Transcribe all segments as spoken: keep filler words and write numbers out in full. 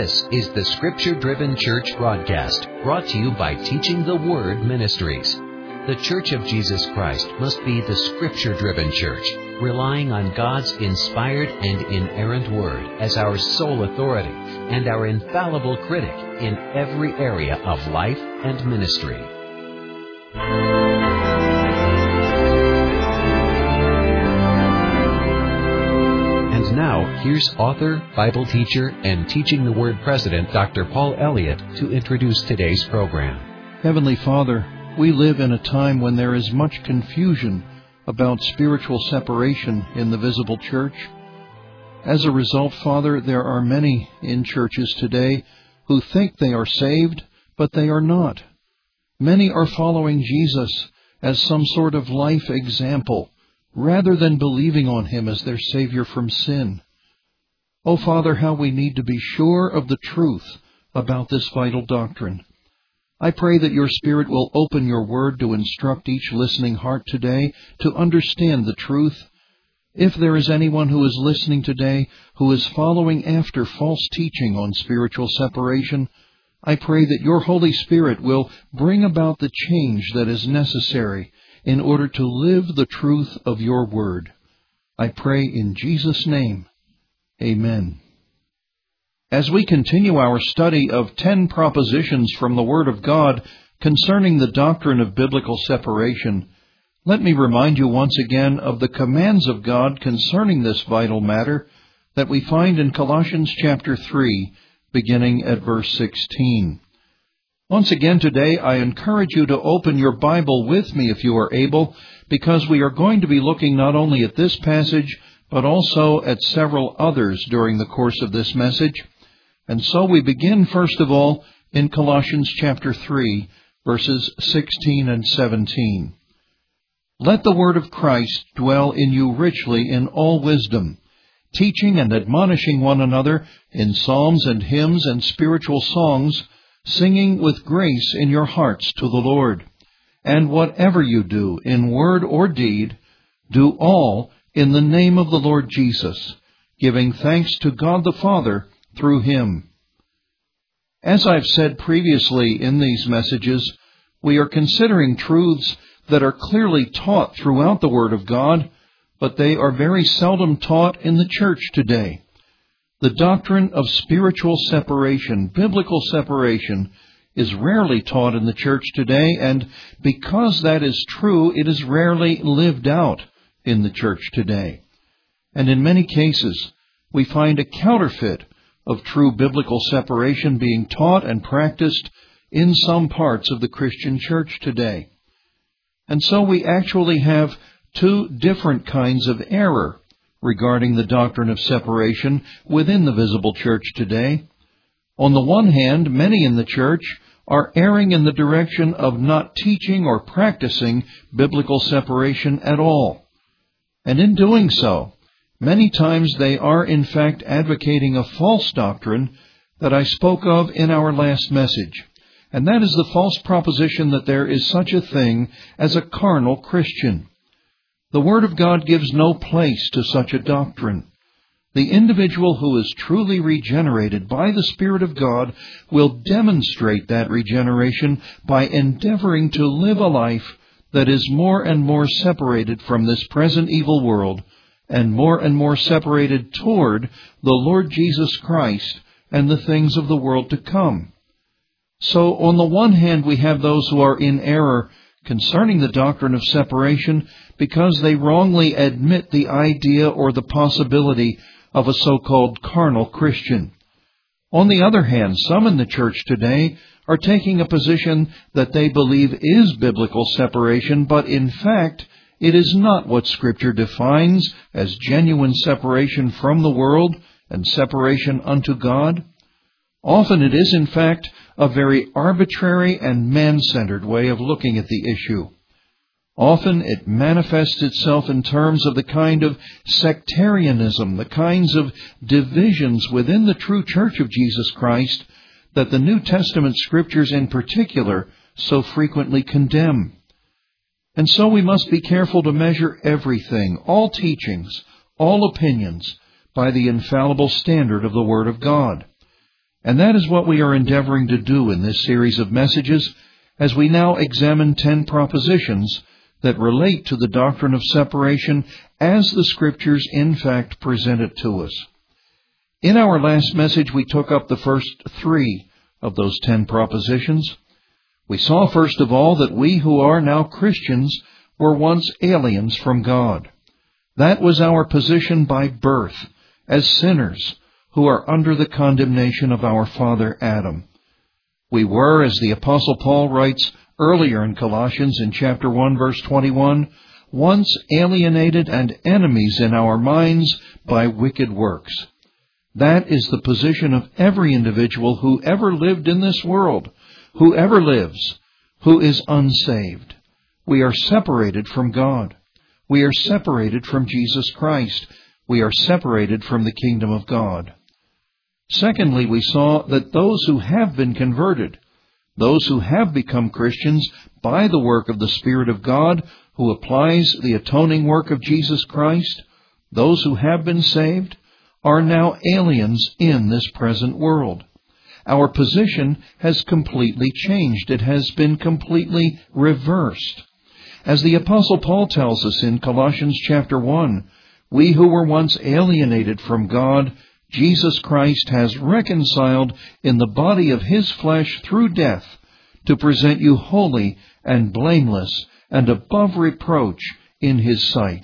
This is the Scripture-Driven Church broadcast, brought to you by Teaching the Word Ministries. The Church of Jesus Christ must be the Scripture-Driven Church, relying on God's inspired and inerrant Word as our sole authority and our infallible critic in every area of life and ministry. And now, here's author, Bible teacher, and Teaching the Word president, Doctor Paul Elliott, to introduce today's program. Heavenly Father, we live in a time when there is much confusion about spiritual separation in the visible church. As a result, Father, there are many in churches today who think they are saved, but they are not. Many are following Jesus as some sort of life example, rather than believing on Him as their Savior from sin. Oh, Father, how we need to be sure of the truth about this vital doctrine. I pray that your Spirit will open your word to instruct each listening heart today to understand the truth. If there is anyone who is listening today who is following after false teaching on spiritual separation, I pray that your Holy Spirit will bring about the change that is necessary in order to live the truth of your word. I pray in Jesus' name. Amen. As we continue our study of ten propositions from the Word of God concerning the doctrine of biblical separation, let me remind you once again of the commands of God concerning this vital matter that we find in Colossians chapter three, beginning at verse sixteen. Once again today, I encourage you to open your Bible with me if you are able, because we are going to be looking not only at this passage, but also at several others during the course of this message. And so we begin, first of all, in Colossians chapter three, verses sixteen and seventeen. Let the word of Christ dwell in you richly in all wisdom, teaching and admonishing one another in psalms and hymns and spiritual songs, singing with grace in your hearts to the Lord. And whatever you do, in word or deed, do all in the name of the Lord Jesus, giving thanks to God the Father through Him. As I've said previously in these messages, we are considering truths that are clearly taught throughout the Word of God, but they are very seldom taught in the church today. The doctrine of spiritual separation, biblical separation, is rarely taught in the church today, and because that is true, it is rarely lived out in the church today. And in many cases, we find a counterfeit of true biblical separation being taught and practiced in some parts of the Christian church today. And so we actually have two different kinds of error regarding the doctrine of separation within the visible church today. On the one hand, many in the church are erring in the direction of not teaching or practicing biblical separation at all. And in doing so, many times they are in fact advocating a false doctrine that I spoke of in our last message. And that is the false proposition that there is such a thing as a carnal Christian. The Word of God gives no place to such a doctrine. The individual who is truly regenerated by the Spirit of God will demonstrate that regeneration by endeavoring to live a life that is more and more separated from this present evil world and more and more separated toward the Lord Jesus Christ and the things of the world to come. So, on the one hand, we have those who are in error concerning the doctrine of separation because they wrongly admit the idea or the possibility of a so-called carnal Christian. On the other hand, some in the church today are taking a position that they believe is biblical separation, but in fact, it is not what Scripture defines as genuine separation from the world and separation unto God. Often it is, in fact, a very arbitrary and man-centered way of looking at the issue. Often it manifests itself in terms of the kind of sectarianism, the kinds of divisions within the true church of Jesus Christ that the New Testament Scriptures in particular so frequently condemn. And so we must be careful to measure everything, all teachings, all opinions, by the infallible standard of the Word of God. And that is what we are endeavoring to do in this series of messages as we now examine ten propositions that relate to the doctrine of separation as the Scriptures in fact present it to us. In our last message, we took up the first three of those ten propositions. We saw first of all that we who are now Christians were once aliens from God. That was our position by birth as sinners who are under the condemnation of our father Adam. We were, as the Apostle Paul writes earlier in Colossians in chapter one, verse twenty-one, once alienated and enemies in our minds by wicked works. That is the position of every individual who ever lived in this world, who ever lives, who is unsaved. We are separated from God. We are separated from Jesus Christ. We are separated from the kingdom of God. Secondly, we saw that those who have been converted, those who have become Christians by the work of the Spirit of God, who applies the atoning work of Jesus Christ, those who have been saved, are now aliens in this present world. Our position has completely changed. It has been completely reversed. As the Apostle Paul tells us in Colossians chapter one, we who were once alienated from God, Jesus Christ has reconciled in the body of His flesh through death to present you holy and blameless and above reproach in His sight.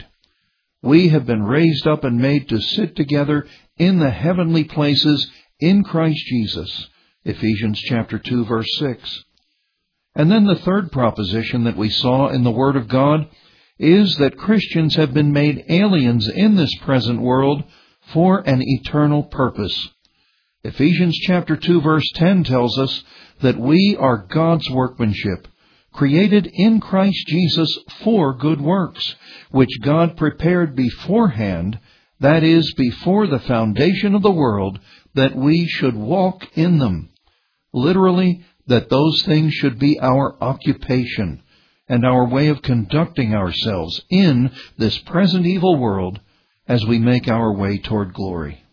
We have been raised up and made to sit together in the heavenly places in Christ Jesus. Ephesians chapter two, verse six. And then the third proposition that we saw in the Word of God is that Christians have been made aliens in this present world for an eternal purpose. Ephesians chapter two, verse ten tells us that we are God's workmanship, created in Christ Jesus for good works, which God prepared beforehand, that is, before the foundation of the world, that we should walk in them. Literally, that those things should be our occupation and our way of conducting ourselves in this present evil world as we make our way toward glory.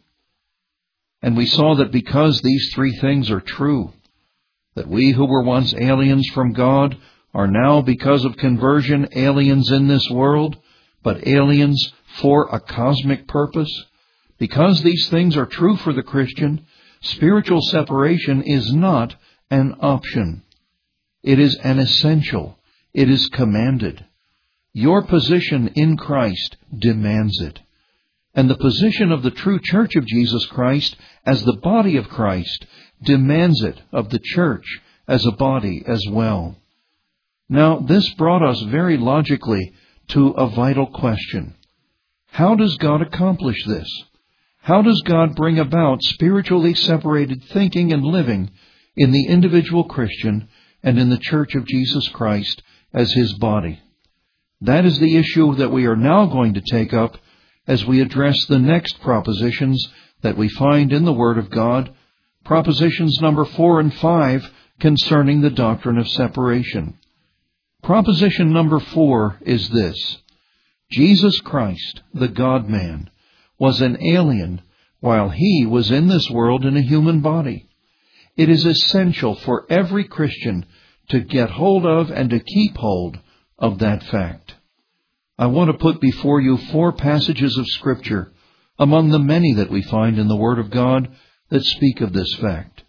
And we saw that because these three things are true, that we who were once aliens from God are now, because of conversion, aliens in this world, but aliens for a cosmic purpose. Because these things are true for the Christian, spiritual separation is not an option. It is an essential. It is commanded. Your position in Christ demands it. And the position of the true church of Jesus Christ as the body of Christ demands it of the church as a body as well. Now, this brought us very logically to a vital question. How does God accomplish this? How does God bring about spiritually separated thinking and living in the individual Christian and in the church of Jesus Christ as His body? That is the issue that we are now going to take up as we address the next propositions that we find in the Word of God, propositions number four and five concerning the doctrine of separation. Proposition number four is this: Jesus Christ, the God-man, was an alien while He was in this world in a human body. It is essential for every Christian to get hold of and to keep hold of that fact. I want to put before you four passages of Scripture among the many that we find in the Word of God that speak of this fact.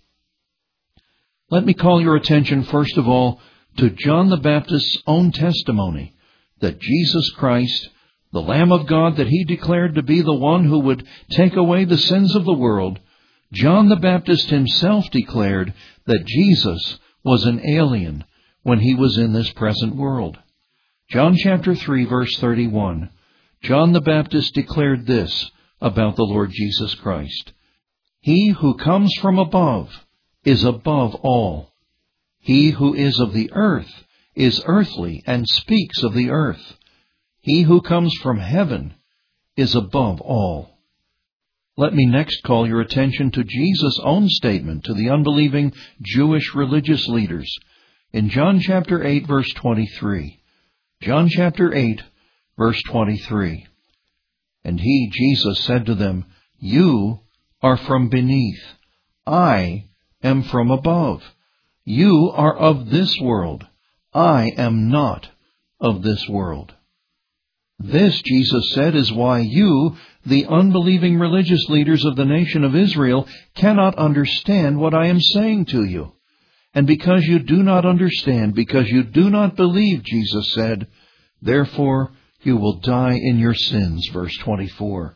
Let me call your attention first of all to John the Baptist's own testimony that Jesus Christ, the Lamb of God that He declared to be the one who would take away the sins of the world, John the Baptist himself declared that Jesus was an alien when He was in this present world. John chapter three, verse thirty-one, John the Baptist declared this about the Lord Jesus Christ: He who comes from above is above all. He who is of the earth is earthly and speaks of the earth. He who comes from heaven is above all. Let me next call your attention to Jesus' own statement to the unbelieving Jewish religious leaders in John chapter eight, verse twenty-three. John chapter eight, verse twenty-three. And He, Jesus, said to them, You are from beneath, I am from above. You are of this world. I am not of this world. This, Jesus said, is why you, the unbelieving religious leaders of the nation of Israel, cannot understand what I am saying to you. And because you do not understand, because you do not believe, Jesus said, therefore you will die in your sins, verse twenty-four.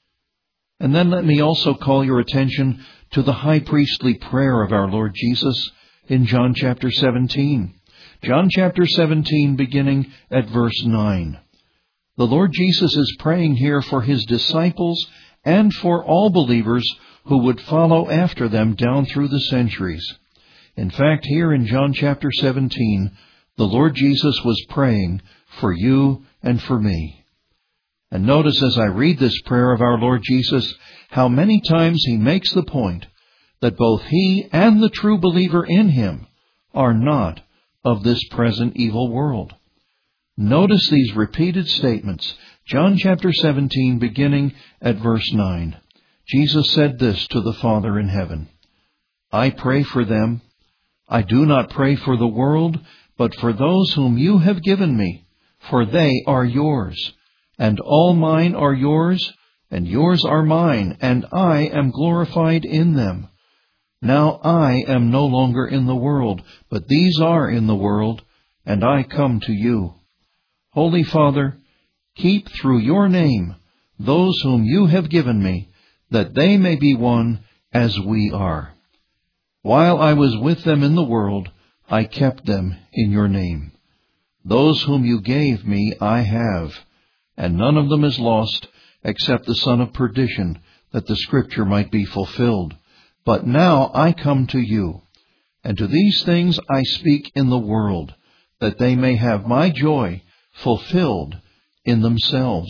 And then let me also call your attention to the high priestly prayer of our Lord Jesus in John chapter seventeen. John chapter seventeen, beginning at verse nine. The Lord Jesus is praying here for His disciples and for all believers who would follow after them down through the centuries. In fact, here in John chapter seventeen, the Lord Jesus was praying for you and for me. And notice as I read this prayer of our Lord Jesus, how many times He makes the point that both He and the true believer in Him are not of this present evil world. Notice these repeated statements. John chapter seventeen, beginning at verse nine. Jesus said this to the Father in heaven, I pray for them. I do not pray for the world, but for those whom you have given me, for they are yours. And all mine are yours, and yours are mine, and I am glorified in them. Now I am no longer in the world, but these are in the world, and I come to you. Holy Father, keep through your name those whom you have given me, that they may be one as we are. While I was with them in the world, I kept them in your name. Those whom you gave me I have, and none of them is lost, except the son of perdition, that the Scripture might be fulfilled. But now I come to you, and to these things I speak in the world, that they may have my joy fulfilled in themselves.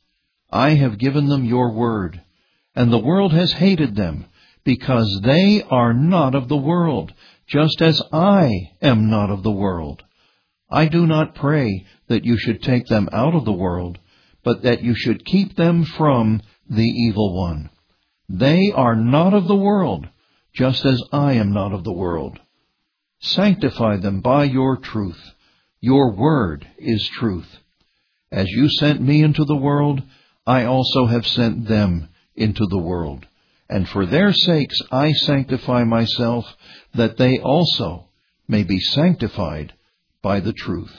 I have given them your word, and the world has hated them, because they are not of the world, just as I am not of the world. I do not pray that you should take them out of the world, but that you should keep them from the evil one. They are not of the world, just as I am not of the world. Sanctify them by your truth. Your word is truth. As you sent me into the world, I also have sent them into the world. And for their sakes I sanctify myself, that they also may be sanctified by the truth.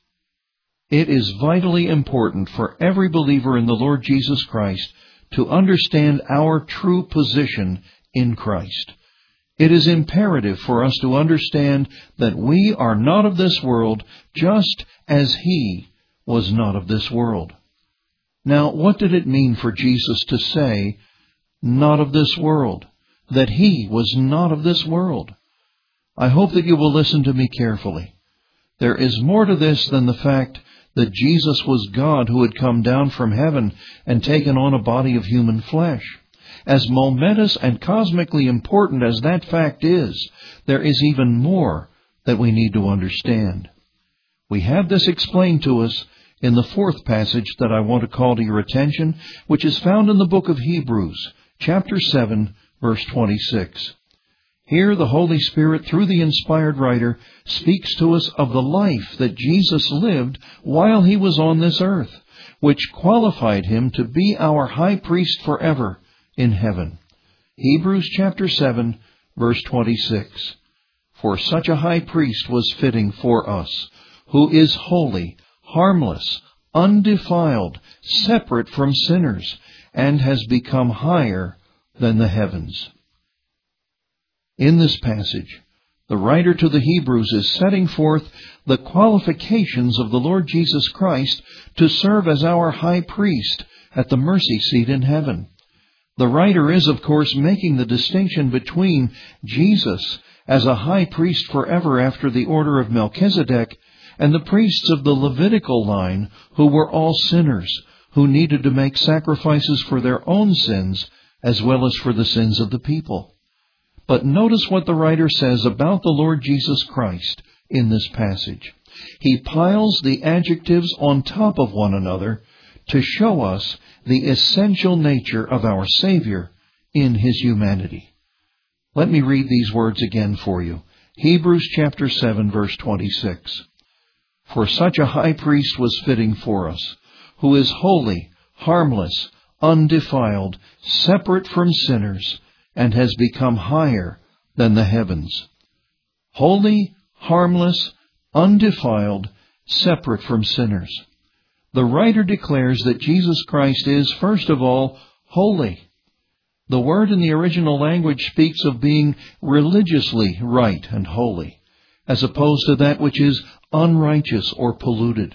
It is vitally important for every believer in the Lord Jesus Christ to understand our true position in Christ. It is imperative for us to understand that we are not of this world, just as He was not of this world. Now, what did it mean for Jesus to say, not of this world, that He was not of this world? I hope that you will listen to me carefully. There is more to this than the fact that Jesus was God who had come down from heaven and taken on a body of human flesh. As momentous and cosmically important as that fact is, there is even more that we need to understand. We have this explained to us in the fourth passage that I want to call to your attention, which is found in the book of Hebrews, chapter seven, verse twenty-six. Here the Holy Spirit, through the inspired writer, speaks to us of the life that Jesus lived while He was on this earth, which qualified Him to be our high priest forever in heaven. Hebrews chapter seven, verse twenty-six. For such a high priest was fitting for us, who is holy, harmless, undefiled, separate from sinners, and has become higher than the heavens. In this passage, the writer to the Hebrews is setting forth the qualifications of the Lord Jesus Christ to serve as our high priest at the mercy seat in heaven. The writer is, of course, making the distinction between Jesus as a high priest forever after the order of Melchizedek and the priests of the Levitical line, who were all sinners, who needed to make sacrifices for their own sins as well as for the sins of the people. But notice what the writer says about the Lord Jesus Christ in this passage. He piles the adjectives on top of one another to show us the essential nature of our Savior in His humanity. Let me read these words again for you. Hebrews chapter seven, verse twenty-six. For such a high priest was fitting for us, who is holy, harmless, undefiled, separate from sinners, and has become higher than the heavens. Holy, harmless, undefiled, separate from sinners. The writer declares that Jesus Christ is, first of all, holy. The word in the original language speaks of being religiously right and holy, as opposed to that which is unrighteous or polluted.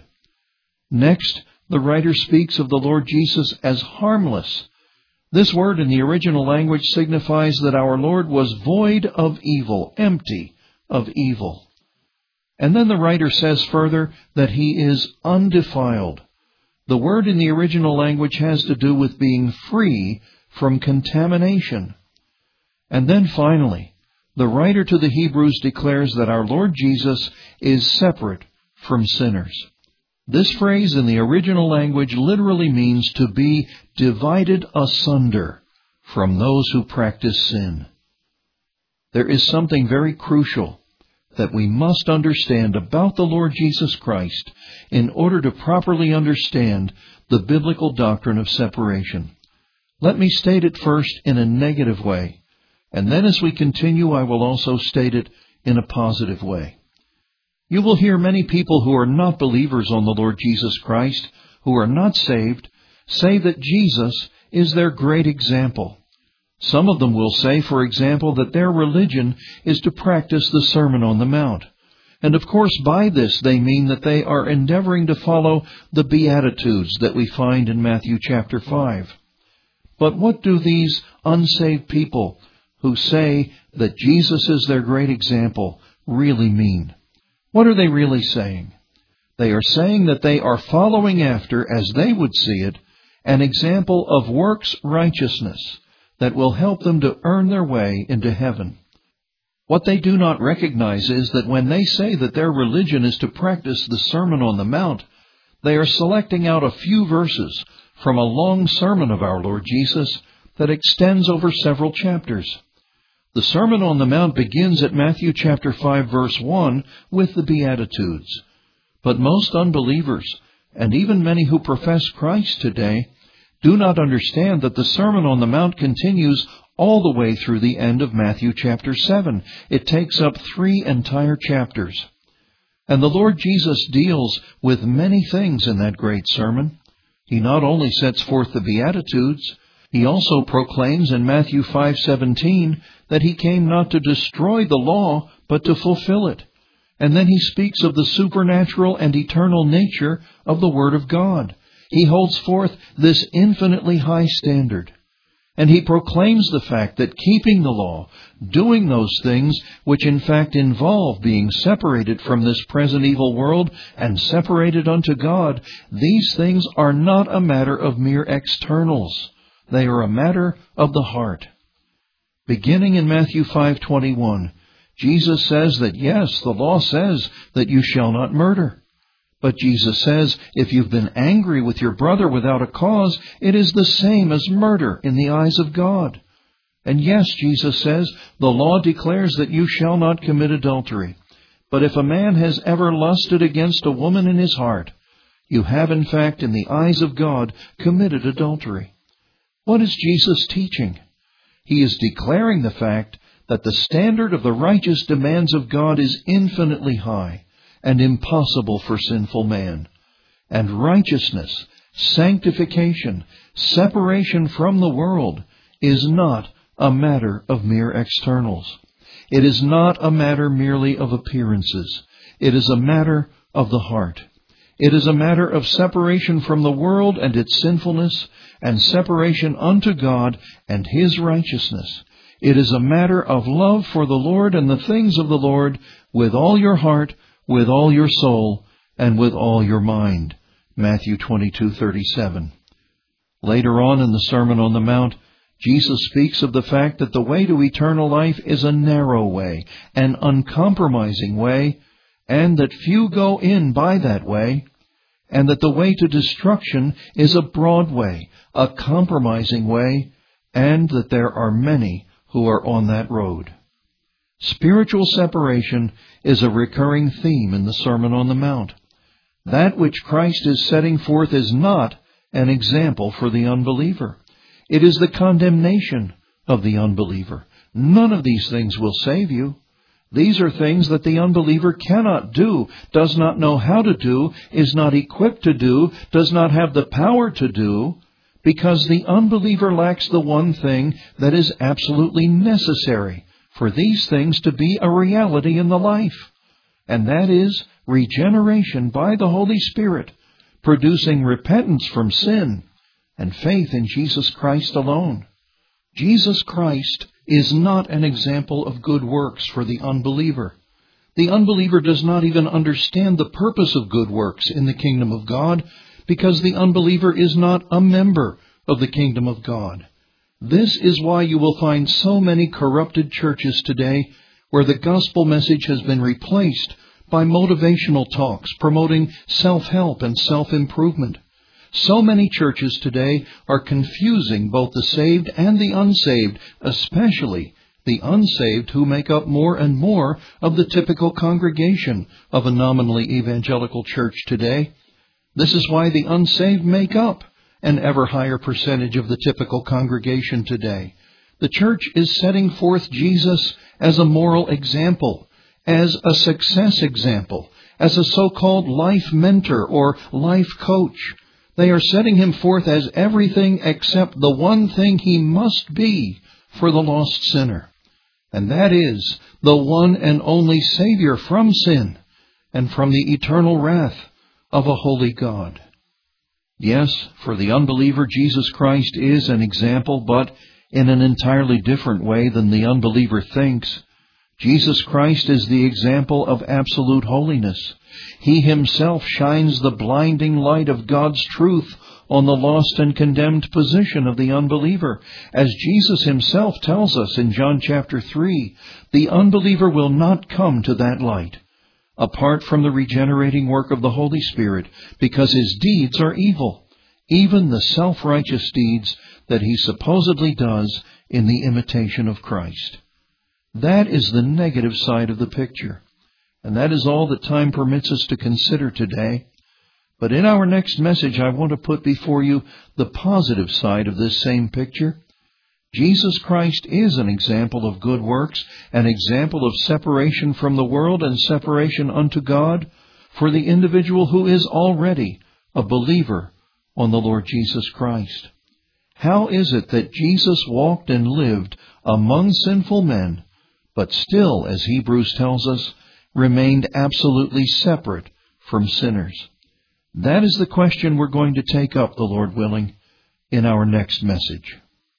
Next, the writer speaks of the Lord Jesus as harmless. This word in the original language signifies that our Lord was void of evil, empty of evil. And then the writer says further that he is undefiled. The word in the original language has to do with being free from contamination. And then finally, the writer to the Hebrews declares that our Lord Jesus is separate from sinners. This phrase in the original language literally means to be divided asunder from those who practice sin. There is something very crucial that we must understand about the Lord Jesus Christ in order to properly understand the biblical doctrine of separation. Let me state it first in a negative way, and then as we continue I will also state it in a positive way. You will hear many people who are not believers on the Lord Jesus Christ, who are not saved, say that Jesus is their great example. Some of them will say, for example, that their religion is to practice the Sermon on the Mount. And of course, by this they mean that they are endeavoring to follow the Beatitudes that we find in Matthew chapter five. But what do these unsaved people who say that Jesus is their great example really mean? What are they really saying? They are saying that they are following after, as they would see it, an example of works righteousness that will help them to earn their way into heaven. What they do not recognize is that when they say that their religion is to practice the Sermon on the Mount, they are selecting out a few verses from a long sermon of our Lord Jesus that extends over several chapters. The Sermon on the Mount begins at Matthew chapter five, verse one, with the Beatitudes. But most unbelievers, and even many who profess Christ today, do not understand that the Sermon on the Mount continues all the way through the end of Matthew chapter seven. It takes up three entire chapters. And the Lord Jesus deals with many things in that great sermon. He not only sets forth the Beatitudes, he also proclaims in Matthew five seventeen that he came not to destroy the law, but to fulfill it. And then he speaks of the supernatural and eternal nature of the Word of God. He holds forth this infinitely high standard. And he proclaims the fact that keeping the law, doing those things which in fact involve being separated from this present evil world and separated unto God, these things are not a matter of mere externals. They are a matter of the heart. Beginning in Matthew five twenty-one, Jesus says that yes, the law says that you shall not murder. But Jesus says, if you've been angry with your brother without a cause, it is the same as murder in the eyes of God. And yes, Jesus says, the law declares that you shall not commit adultery. But if a man has ever lusted against a woman in his heart, you have in fact in the eyes of God committed adultery. What is Jesus teaching? He is declaring the fact that the standard of the righteous demands of God is infinitely high and impossible for sinful man. And righteousness, sanctification, separation from the world is not a matter of mere externals. It is not a matter merely of appearances. It is a matter of the heart. It is a matter of separation from the world and its sinfulness, and separation unto God and His righteousness. It is a matter of love for the Lord and the things of the Lord with all your heart, with all your soul, and with all your mind. Matthew twenty-two thirty-seven. Later on in the Sermon on the Mount, Jesus speaks of the fact that the way to eternal life is a narrow way, an uncompromising way, and that few go in by that way, and that the way to destruction is a broad way, a compromising way, and that there are many who are on that road. Spiritual separation is a recurring theme in the Sermon on the Mount. That which Christ is setting forth is not an example for the unbeliever. It is the condemnation of the unbeliever. None of these things will save you. These are things that the unbeliever cannot do, does not know how to do, is not equipped to do, does not have the power to do, because the unbeliever lacks the one thing that is absolutely necessary for these things to be a reality in the life, and that is regeneration by the Holy Spirit, producing repentance from sin and faith in Jesus Christ alone. Jesus Christ is not an example of good works for the unbeliever. The unbeliever does not even understand the purpose of good works in the kingdom of God, because the unbeliever is not a member of the kingdom of God. This is why you will find so many corrupted churches today, where the gospel message has been replaced by motivational talks promoting self-help and self-improvement. So many churches today are confusing both the saved and the unsaved, especially the unsaved, who make up more and more of the typical congregation of a nominally evangelical church today. This is why the unsaved make up an ever higher percentage of the typical congregation today. The church is setting forth Jesus as a moral example, as a success example, as a so-called life mentor or life coach. They are setting him forth as everything except the one thing he must be for the lost sinner, and that is the one and only Savior from sin and from the eternal wrath of a holy God. Yes, for the unbeliever, Jesus Christ is an example, but in an entirely different way than the unbeliever thinks. Jesus Christ is the example of absolute holiness. He himself shines the blinding light of God's truth on the lost and condemned position of the unbeliever. As Jesus himself tells us in John chapter three, the unbeliever will not come to that light apart from the regenerating work of the Holy Spirit, because his deeds are evil, even the self-righteous deeds that he supposedly does in the imitation of Christ. That is the negative side of the picture, and that is all that time permits us to consider today. But in our next message, I want to put before you the positive side of this same picture. Jesus Christ is an example of good works, an example of separation from the world and separation unto God for the individual who is already a believer on the Lord Jesus Christ. How is it that Jesus walked and lived among sinful men, but still, as Hebrews tells us, remained absolutely separate from sinners? That is the question we're going to take up, the Lord willing, in our next message.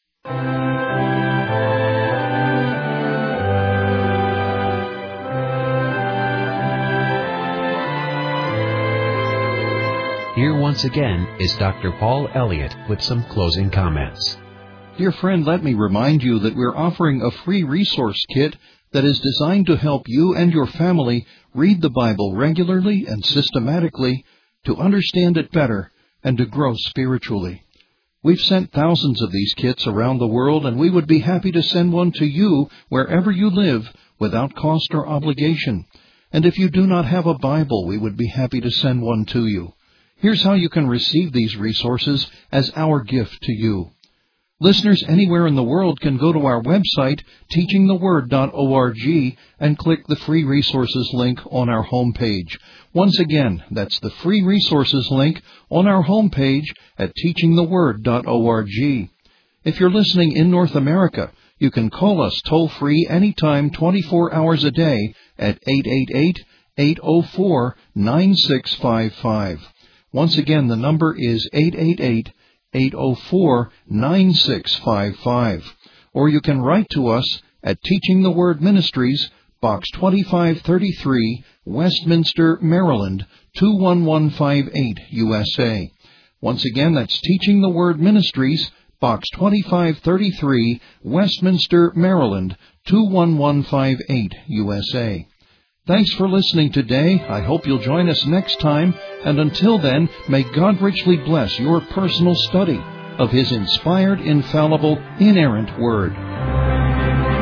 Here once again is Doctor Paul Elliott with some closing comments. Dear friend, let me remind you that we're offering a free resource kit that is designed to help you and your family read the Bible regularly and systematically, to understand it better and to grow spiritually. We've sent thousands of these kits around the world, and we would be happy to send one to you wherever you live without cost or obligation. And if you do not have a Bible, we would be happy to send one to you. Here's how you can receive these resources as our gift to you. Listeners anywhere in the world can go to our website, teaching the word dot org, and click the free resources link on our home page. Once again, that's the free resources link on our home page at teaching the word dot org. If you're listening in North America, you can call us toll-free anytime, twenty-four hours a day at eight eight eight, eight oh four, nine six five five. Once again, the number is eight eight eight, eight oh four, nine six five five. Or you can write to us at Teaching the Word Ministries, Box twenty-five thirty-three, Westminster, Maryland, two one one five eight, U S A. Once again, that's Teaching the Word Ministries, Box twenty-five thirty-three, Westminster, Maryland, two one one five eight, U S A. Thanks for listening today. I hope you'll join us next time, and until then, may God richly bless your personal study of His inspired, infallible, inerrant Word.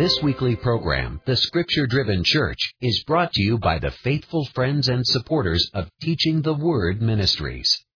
This weekly program, The Scripture Driven Church, is brought to you by the faithful friends and supporters of Teaching the Word Ministries.